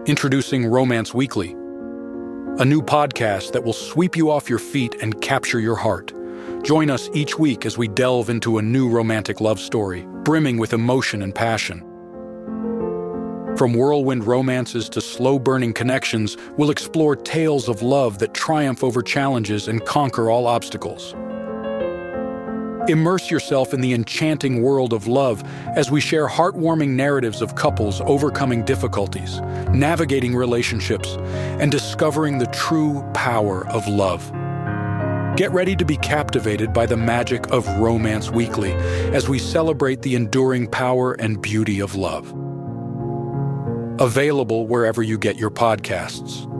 Introducing Romance Weekly, a new podcast that will sweep you off your feet and capture your heart. Join us each week as we delve into a new romantic love story, brimming with emotion and passion. From whirlwind romances to slow-burning connections, we'll explore tales of love that triumph over challenges and conquer all obstacles. Immerse yourself in the enchanting world of love as we share heartwarming narratives of couples overcoming difficulties, navigating relationships, and discovering the true power of love. Get ready to be captivated by the magic of Romance Weekly as we celebrate the enduring power and beauty of love. Available wherever you get your podcasts.